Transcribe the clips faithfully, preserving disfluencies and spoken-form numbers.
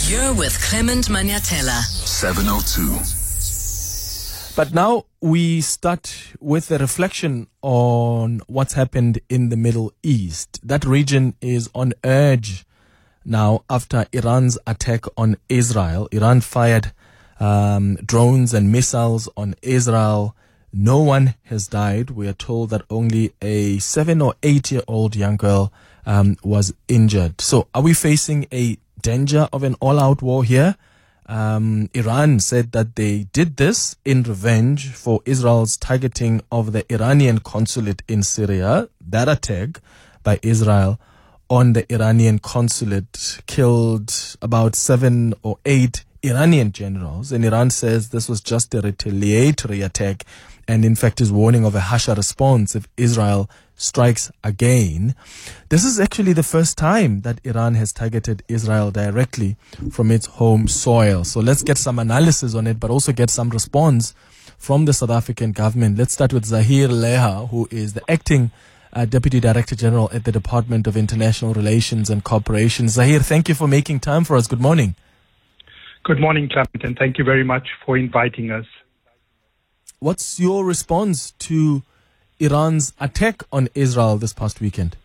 You're with Clement Maniatella. seven oh two. But now we start with a reflection on what's happened in the Middle East. That region is on edge now after Iran's attack on Israel. Iran fired um, drones and missiles on Israel. No one has died. We are told that only a seven or eight year old young girl um, was injured. So are we facing a danger of an all-out war here? Um, Iran said that they did this in revenge for Israel's targeting of the Iranian consulate in Syria. That attack by Israel on the Iranian consulate killed about seven or eight Iranian generals. And Iran says this was just a retaliatory attack and in fact is warning of a harsher response if Israel strikes again. This is actually the first time that Iran has targeted Israel directly from its home soil. So let's get some analysis on it, but also get some response from the South African government. Let's start with Zahir Leha, who is the acting uh, Deputy Director General at the Department of International Relations and Cooperation. Zahir, thank you for making time for us. Good morning. Good morning, Clement, and thank you very much for inviting us. What's your response to Iran's attack on Israel this past weekend?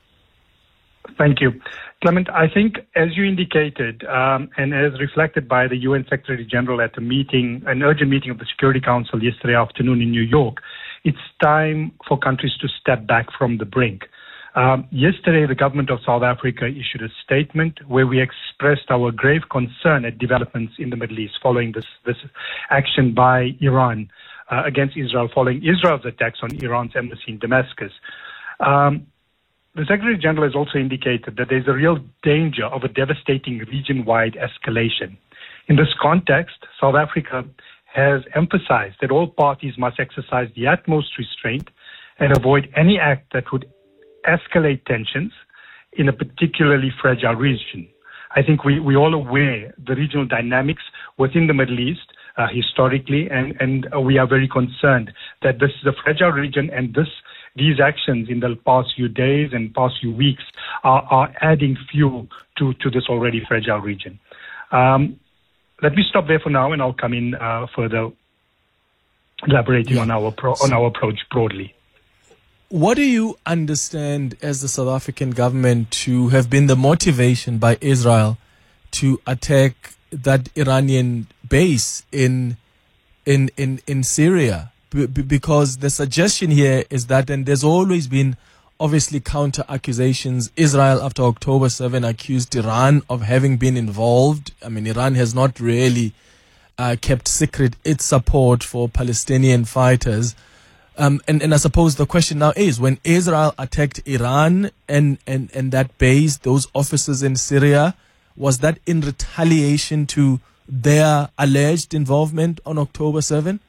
Thank you. Clement, I think as you indicated, um, and as reflected by the U N Secretary General at a meeting, an urgent meeting of the Security Council yesterday afternoon in New York, it's time for countries to step back from the brink. Um, yesterday, the government of South Africa issued a statement where we expressed our grave concern at developments in the Middle East following this, this action by Iran uh, against Israel, following Israel's attacks on Iran's embassy in Damascus. Um, the Secretary General has also indicated that there's a real danger of a devastating region-wide escalation. In this context, South Africa has emphasized that all parties must exercise the utmost restraint and avoid any act that would escalate tensions in a particularly fragile region. I think we, we're all aware the regional dynamics within the Middle East uh, historically, and, and uh, we are very concerned that this is a fragile region, and this these actions in the past few days and past few weeks are, are adding fuel to, to this already fragile region. Um, let me stop there for now, and I'll come in uh, further elaborating yeah. on our pro- on our approach broadly. What do you understand as the South African government to have been the motivation by Israel to attack that Iranian base in in in, in Syria? B- because the suggestion here is that, and there's always been obviously counter accusations. Israel after October seventh accused Iran of having been involved. I mean, Iran has not really uh, kept secret its support for Palestinian fighters. Um, and, and I suppose the question now is, when Israel attacked Iran and, and, and that base, those officers in Syria, was that in retaliation to their alleged involvement on October seventh?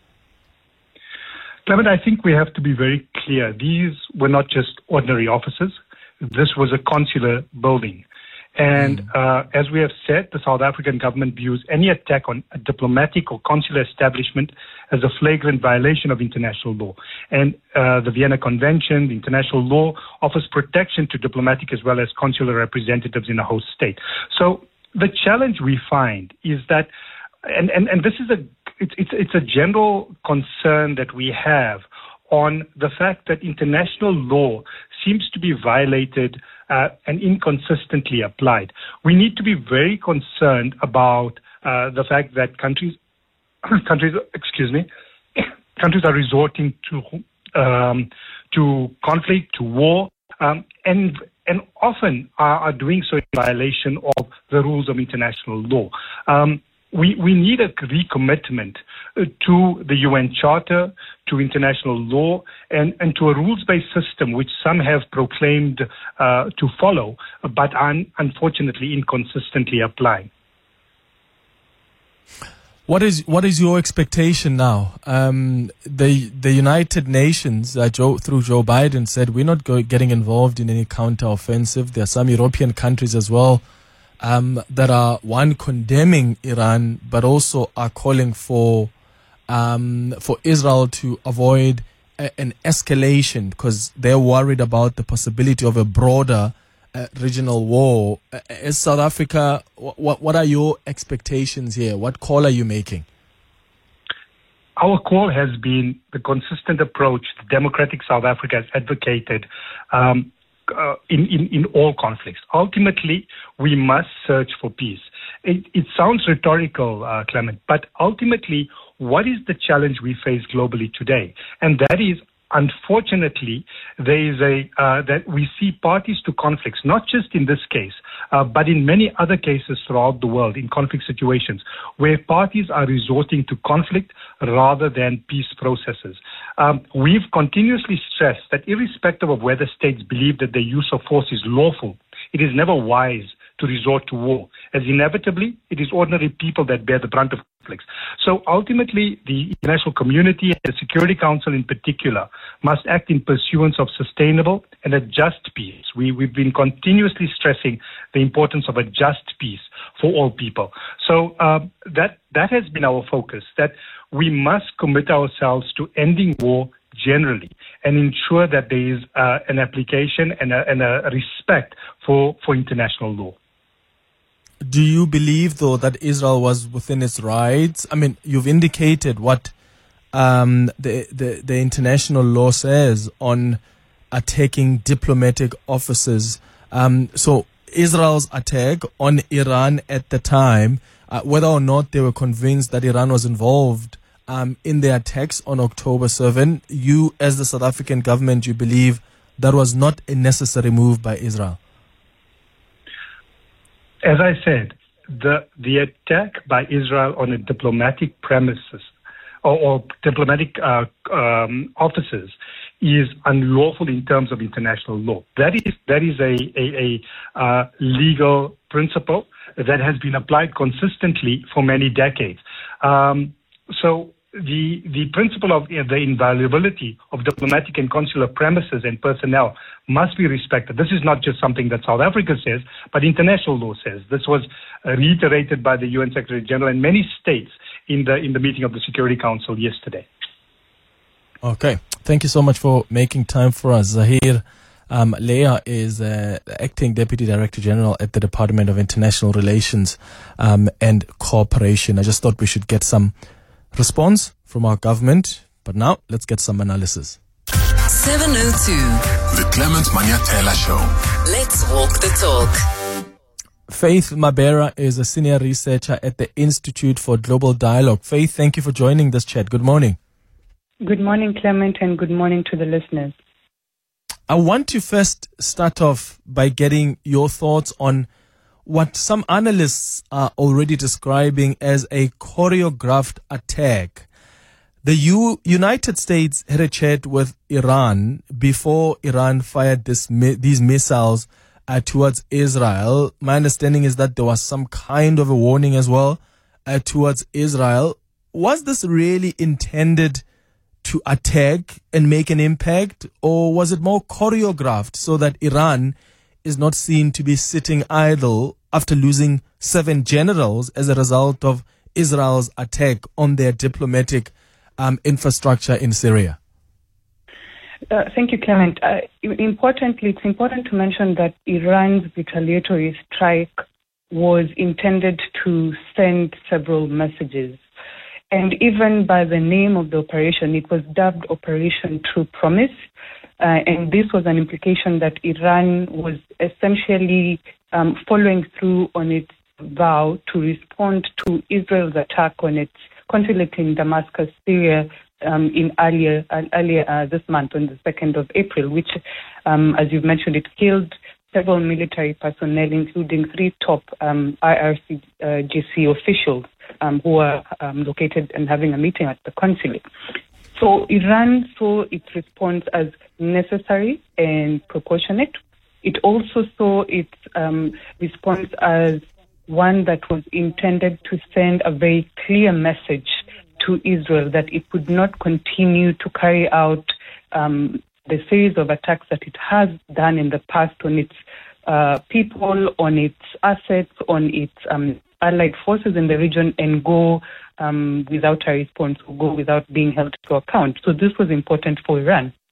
Clement, I think we have to be very clear. These were not just ordinary officers. This was a consular building. And mm. uh, as we have said, the South African government views any attack on a diplomatic or consular establishment as a flagrant violation of international law. And uh, the Vienna Convention, the international law, offers protection to diplomatic as well as consular representatives in a host state. So the challenge we find is that, and, and, and this is a, it's, it's, it's a general concern that we have on the fact that international law seems to be violated uh, and inconsistently applied. We need to be very concerned about uh, the fact that countries, countries, excuse me, countries are resorting to um, to conflict, to war, um, and and often are, are doing so in violation of the rules of international law. Um, We, we need a recommitment uh, to the U N Charter, to international law, and, and to a rules-based system which some have proclaimed uh, to follow, but are unfortunately inconsistently applying. What is what is your expectation now? Um, the the United Nations, uh, Joe, through Joe Biden, said we're not go- getting involved in any counter-offensive. There are some European countries as well Um, that are, one, condemning Iran, but also are calling for um, for Israel to avoid a, an escalation because they're worried about the possibility of a broader uh, regional war. Uh, as South Africa, what what are your expectations here? What call are you making? Our call has been the consistent approach the democratic South Africa has advocated um, uh, in, in, in all conflicts. Ultimately, we must search for peace. It, it sounds rhetorical, uh, Clement, but ultimately, what is the challenge we face globally today? And that is, unfortunately, there is a uh, that we see parties to conflicts, not just in this case, uh, but in many other cases throughout the world in conflict situations, where parties are resorting to conflict rather than peace processes. Um, we've continuously stressed that irrespective of whether states believe that the use of force is lawful, it is never wise to resort to war, as inevitably it is ordinary people that bear the brunt of conflicts. So ultimately, the international community and the Security Council in particular must act in pursuance of sustainable and a just peace. We, we've been continuously stressing the importance of a just peace for all people. So uh, that that has been our focus, that we must commit ourselves to ending war generally and ensure that there is uh, an application and a, and a respect for, for international law. Do you believe, though, that Israel was within its rights? I mean, you've indicated what um, the, the the international law says on attacking diplomatic offices. Um, so Israel's attack on Iran at the time, uh, whether or not they were convinced that Iran was involved um, in the attacks on October seventh, you, as the South African government, you believe that was not a necessary move by Israel? As I said, the the attack by Israel on a diplomatic premises or, or diplomatic uh, um, offices is unlawful in terms of international law. That is that is a a, a uh, legal principle that has been applied consistently for many decades. Um, so. The the principle of uh, the inviolability of diplomatic and consular premises and personnel must be respected. This is not just something that South Africa says, but international law says. This was uh, reiterated by the U N Secretary General and many states in the in the meeting of the Security Council yesterday. Okay, thank you so much for making time for us, Zahir. Um, Leah is uh, acting Deputy Director General at the Department of International Relations um, and Cooperation. I just thought we should get some response from our government, but now let's get some analysis. seven oh two. The Clement Manyatela Show. Let's walk the talk. Faith Mabera is a senior researcher at the Institute for Global Dialogue. Faith, thank you for joining this chat. Good morning. Good morning, Clement, and good morning to the listeners. I want to first start off by getting your thoughts on what some analysts are already describing as a choreographed attack. The U- United States had a chat with Iran before Iran fired this mi- these missiles uh, towards Israel. My understanding is that there was some kind of a warning as well uh, towards Israel. Was this really intended to attack and make an impact, or was it more choreographed so that Iran is not seen to be sitting idle after losing seven generals as a result of Israel's attack on their diplomatic um, infrastructure in Syria? Uh, thank you, Clement. Uh, importantly, it's important to mention that Iran's retaliatory strike was intended to send several messages. And even by the name of the operation, it was dubbed Operation True Promise. Uh, and this was an implication that Iran was essentially um, following through on its vow to respond to Israel's attack on its consulate in Damascus, Syria, um, in earlier uh, earlier uh, this month, on the second of April, which, um, as you've mentioned, it killed several military personnel, including three top um, I R G C officials um, who are um, located and having a meeting at the consulate. So Iran saw its response as necessary and proportionate. It also saw its um, response as one that was intended to send a very clear message to Israel that it would not continue to carry out um, the series of attacks that it has done in the past on its uh, people, on its assets, on its um, allied forces in the region, and go um, without a response, or go without being held to account. So this was important for Iran.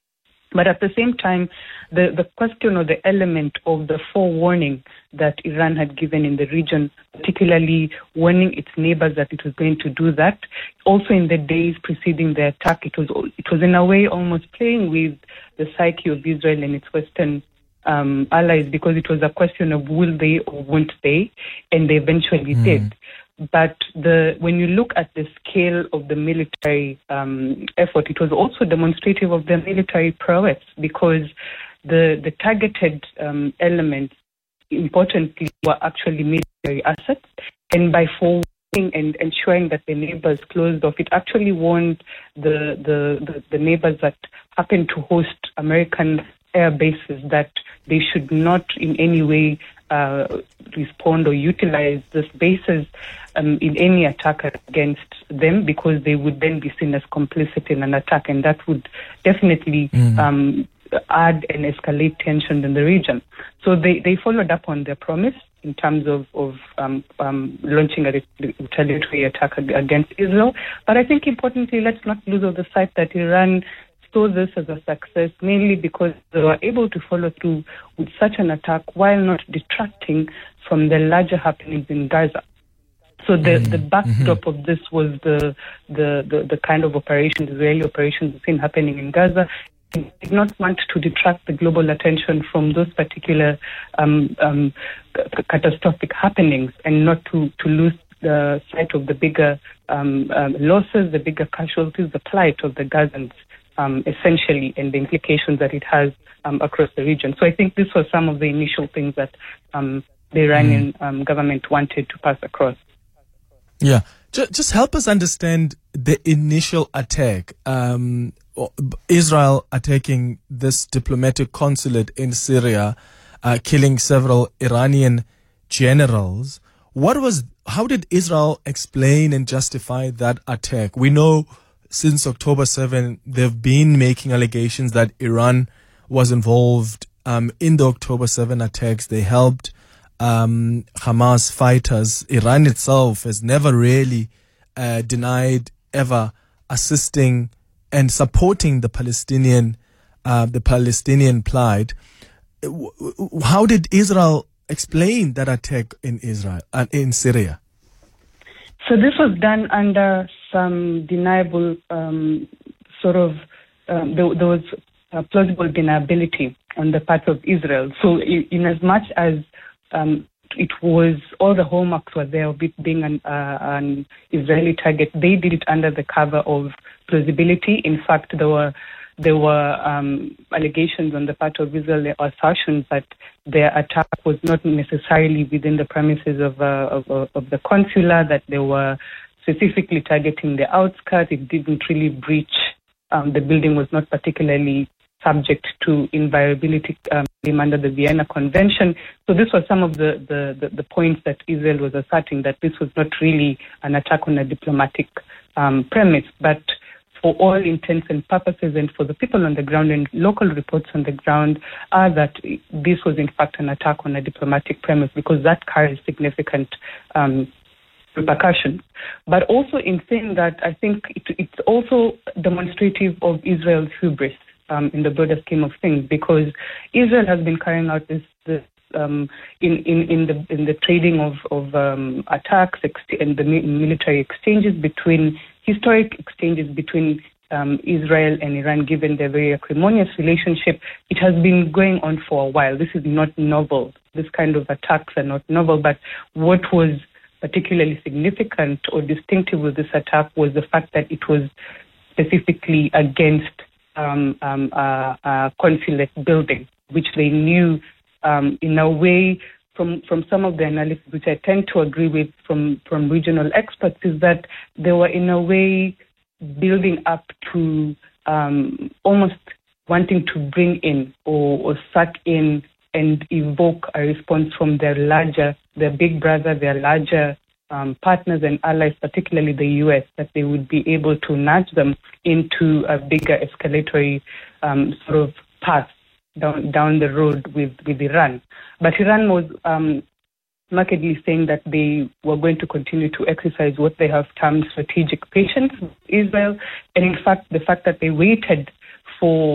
But at the same time, the, the question or the element of the forewarning that Iran had given in the region, particularly warning its neighbors that it was going to do that, also in the days preceding the attack, it was it was in a way almost playing with the psyche of Israel and its Western um, allies, because it was a question of will they or won't they, and they eventually mm. did. But the when you look at the scale of the military um, effort, it was also demonstrative of their military prowess, because the the targeted um, elements, importantly, were actually military assets. And by forwarding and ensuring that the neighbors closed off, it actually warned the the, the, the neighbors that happened to host American air bases that they should not in any way uh, respond or utilize these bases um, in any attack against them, because they would then be seen as complicit in an attack, and that would definitely mm. um, add and escalate tension in the region. So they, they followed up on their promise in terms of, of um, um, launching a retaliatory attack against Israel. But I think importantly, let's not lose of the sight that Iran saw this as a success, mainly because they were able to follow through with such an attack while not detracting from the larger happenings in Gaza. So the, mm-hmm. the backdrop mm-hmm. of this was the, the, the, the kind of operations, Israeli operations we've seen happening in Gaza. They did not want to detract the global attention from those particular um, um, c- catastrophic happenings, and not to, to lose the sight of the bigger um, um, losses, the bigger casualties, the plight of the Gazans. Um, essentially, and the implications that it has um, across the region. So I think this was some of the initial things that um, the Iranian mm. um, government wanted to pass across. Yeah. Just, just help us understand the initial attack. Um, Israel attacking this diplomatic consulate in Syria, uh, killing several Iranian generals. What was? How did Israel explain and justify that attack? We know since October seventh, they've been making allegations that Iran was involved um, in the October seventh attacks. They helped um, Hamas fighters. Iran itself has never really uh, denied ever assisting and supporting the Palestinian, uh, the Palestinian plight. How did Israel explain that attack in Israel and uh, in Syria? So this was done under some deniable um, sort of, um, there, there was uh, plausible deniability on the part of Israel. So in, in as much as um, it was, all the hallmarks were there of it being an, uh, an Israeli target, they did it under the cover of plausibility. In fact, there were there were um, allegations on the part of Israel, assertions that their attack was not necessarily within the premises of, uh, of, of the consular, that they were specifically targeting the outskirts. It didn't really breach, um, the building was not particularly subject to inviolability um, under the Vienna Convention. So this was some of the, the, the, the points that Israel was asserting, that this was not really an attack on a diplomatic um, premise, but for all intents and purposes, and for the people on the ground and local reports on the ground, are that this was in fact an attack on a diplomatic premise, because that carries significant um, repercussions. But also in saying that, I think it, it's also demonstrative of Israel's hubris um, in the broader scheme of things, because Israel has been carrying out this, this um, in, in, in the in the trading of, of um, attacks ex- and the military exchanges between historic exchanges between um, Israel and Iran, given their very acrimonious relationship. It has been going on for a while. This is not novel. This kind of attacks are not novel. But what was particularly significant or distinctive with this attack was the fact that it was specifically against um, um, a, a consulate building, which they knew um, in a way, From, from some of the analysis, which I tend to agree with from, from regional experts, is that they were in a way building up to um, almost wanting to bring in or, or suck in and evoke a response from their larger, their big brother, their larger um, partners and allies, particularly the U S, that they would be able to nudge them into a bigger escalatory um, sort of path down down the road with, with Iran. But Iran was um, markedly saying that they were going to continue to exercise what they have termed strategic patience with Israel. And in fact, the fact that they waited for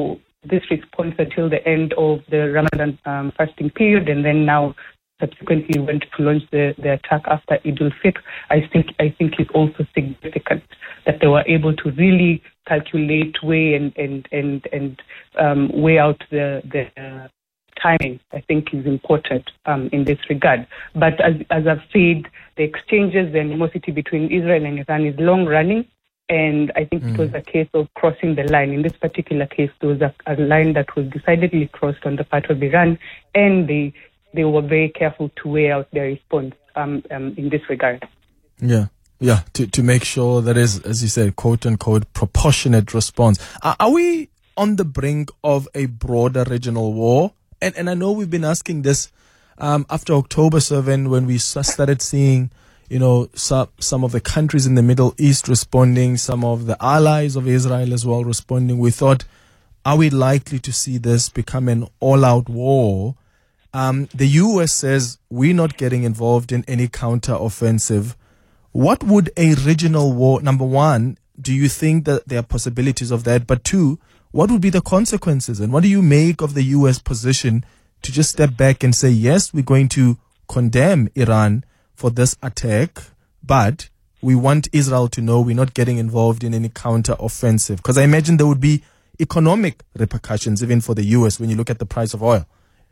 this response until the end of the Ramadan um, fasting period, and then now subsequently went to launch the, the attack after Eid al-Fitr, I think I think is also significant that they were able to really calculate, weigh, and and and and um, weigh out the the uh, timing. I think is important um, in this regard. But as as I've said, the exchanges, the animosity between Israel and Iran is long running. And I think mm. it was a case of crossing the line. In this particular case, there was a, a line that was decidedly crossed on the part of Iran, and they they were very careful to weigh out their response um, um, in this regard. Yeah, yeah, to to make sure that is, as you said, quote unquote, proportionate response. Are, are we on the brink of a broader regional war? And and I know we've been asking this um, after October seventh, when we started seeing, you know, some, some of the countries in the Middle East responding, some of the allies of Israel as well responding. We thought, are we likely to see this become an all-out war? Um, the U S says we're not getting involved in any counter-offensive. What would a regional war, number one, do you think that there are possibilities of that? But two, what would be the consequences? And what do you make of the U S position to just step back and say, yes, we're going to condemn Iran for this attack, but we want Israel to know we're not getting involved in any counter-offensive? Because I imagine there would be economic repercussions even for the U S when you look at the price of oil.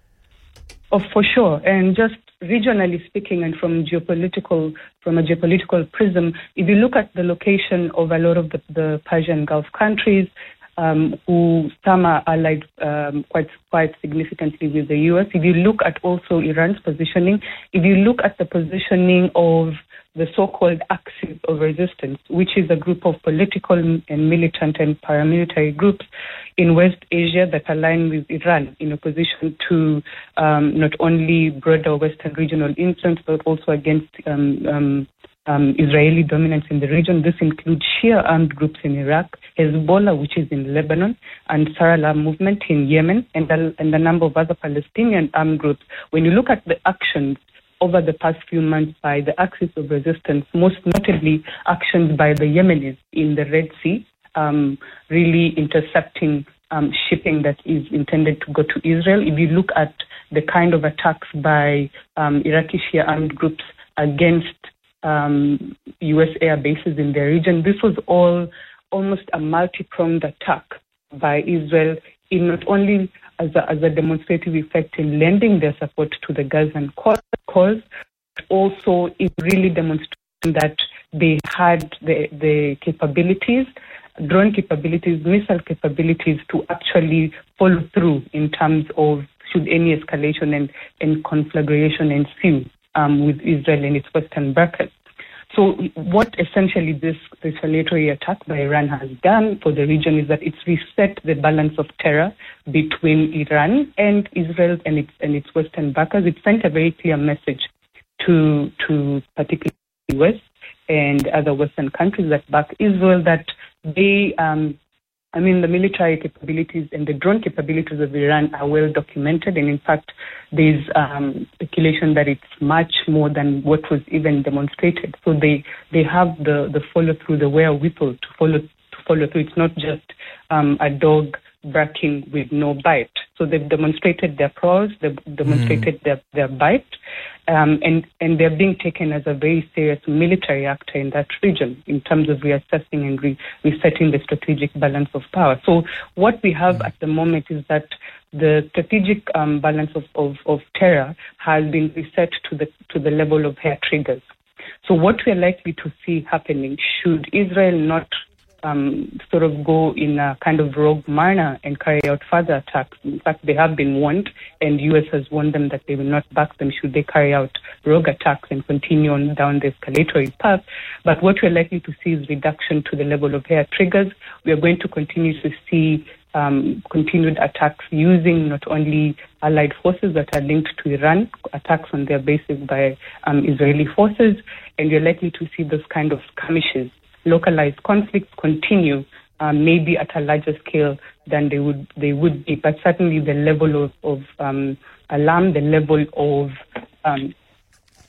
Oh, for sure. And just regionally speaking, and from geopolitical, from a geopolitical prism, if you look at the location of a lot of the, the Persian Gulf countries, Um, who some are allied um, quite quite significantly with the U S. If you look at also Iran's positioning, if you look at the positioning of the so-called Axis of Resistance, which is a group of political and militant and paramilitary groups in West Asia that align with Iran in opposition to um, not only broader Western regional influence, but also against um, um, Um, Israeli dominance in the region. This includes Shia armed groups in Iraq, Hezbollah, which is in Lebanon, and Sarallah movement in Yemen, and a, and a number of other Palestinian armed groups. When you look at the actions over the past few months by the Axis of Resistance, most notably actions by the Yemenis in the Red Sea, um, really intercepting um, shipping that is intended to go to Israel. If you look at the kind of attacks by um, Iraqi Shia armed groups against Um, U S air bases in the region, this was all almost a multi-pronged attack by Israel, in not only as a, as a demonstrative effect in lending their support to the Gazan cause, but also in really demonstrating that they had the, the capabilities, drone capabilities, missile capabilities to actually follow through in terms of should any escalation and, and conflagration ensue Um, with Israel and its western brackets. So what essentially this retaliatory attack by Iran has done for the region is that it's reset the balance of terror between Iran and Israel and its and its western backers. It sent a very clear message to to particularly the U S and other western countries that back Israel that they um, I mean, the military capabilities and the drone capabilities of Iran are well documented. And in fact, there's um, speculation that it's much more than what was even demonstrated. So they, they have the, the follow through, the wherewithal to follow, to follow through. It's not just um, a dog barking with no bite. So they've demonstrated their prowess, they've demonstrated mm. their, their bite, um, and, and they're being taken as a very serious military actor in that region in terms of reassessing and re- resetting the strategic balance of power. So what we have mm. at the moment is that the strategic um, balance of, of, of terror has been reset to the to the level of hair triggers. So what we're likely to see happening, should Israel not Um, sort of go in a kind of rogue manner and carry out further attacks. In fact, they have been warned, and the U S has warned them that they will not back them should they carry out rogue attacks and continue on down the escalatory path. But what we're likely to see is reduction to the level of hair triggers. We are going to continue to see um, continued attacks using not only allied forces that are linked to Iran, attacks on their bases by um, Israeli forces, and you're likely to see those kind of skirmishes, localized conflicts continue, um, maybe at a larger scale than they would they would be, but certainly the level of, of um, alarm, the level of um,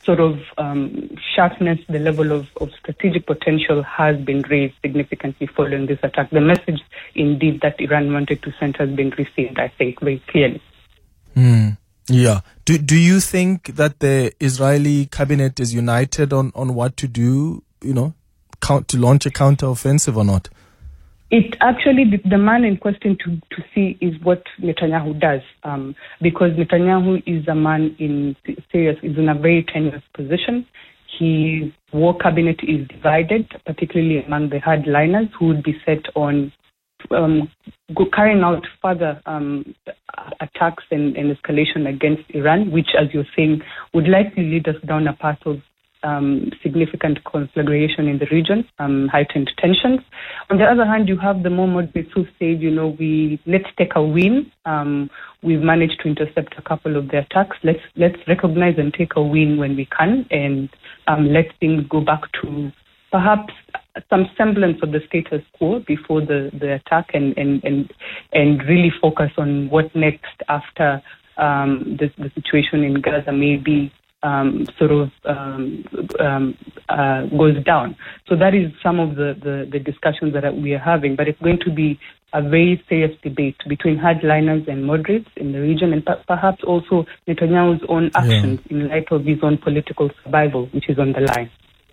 sort of um, sharpness, the level of, of strategic potential has been raised significantly following this attack. The message, indeed, that Iran wanted to send has been received, I think, very clearly. Mm, yeah. Do do you think that the Israeli cabinet is united on, on what to do, you know, count, to launch a counter-offensive or not? It actually, the, the man in question to, to see is what Netanyahu does, um, because Netanyahu is a man in serious, is in a very tenuous position. His war cabinet is divided, particularly among the hardliners who would be set on um, go, carrying out further um, attacks and, and escalation against Iran, which, as you're saying, would likely lead us down a path of Um, significant conflagration in the region, um, heightened tensions. On the other hand, you have the more moderates who said, you know, we let's take a win. Um, we've managed to intercept a couple of the attacks. Let's let's recognize and take a win when we can, and um, let things go back to perhaps some semblance of the status quo before the, the attack, and, and, and, and really focus on what next after um, the, the situation in Gaza may be Um, sort of um, um, uh, goes down. So that is some of the, the, the discussions that we are having. But it's going to be a very serious debate between hardliners and moderates in the region, and p- perhaps also Netanyahu's own actions yeah. in light of his own political survival, which is on the line.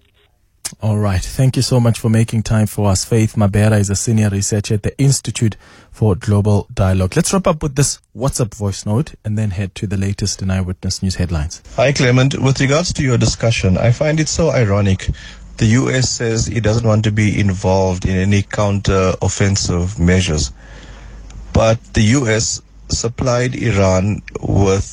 All right. Thank you so much for making time for us. Faith Mabera is a senior researcher at the Institute for Global Dialogue. Let's wrap up with this WhatsApp voice note and then head to the latest in Eyewitness News headlines. Hi, Clement. With regards to your discussion, I find it so ironic. The U S says it doesn't want to be involved in any counter-offensive measures. But the U S supplied Iran with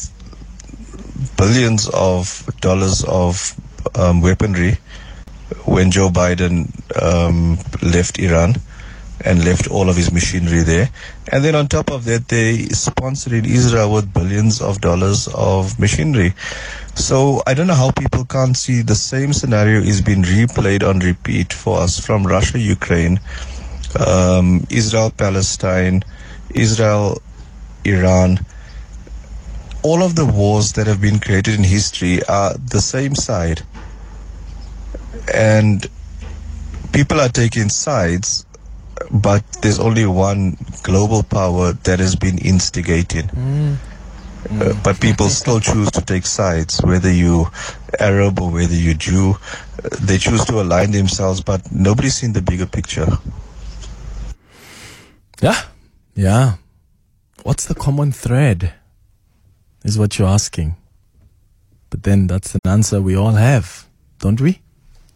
billions of dollars of um, weaponry when Joe Biden um, left Iran and left all of his machinery there. And then on top of that, they sponsored Israel with billions of dollars of machinery. So I don't know how people can't see the same scenario is being replayed on repeat for us from Russia, Ukraine, um, Israel, Palestine, Israel, Iran. All of the wars that have been created in history are the same side. And people are taking sides, but there's only one global power that has been instigating. Mm. Mm. Uh, but people still choose to take sides, whether you Arab or whether you Jew. Uh, they choose to align themselves, but nobody's seen the bigger picture. Yeah, yeah. What's the common thread, is what you're asking. But then that's an answer we all have, don't we?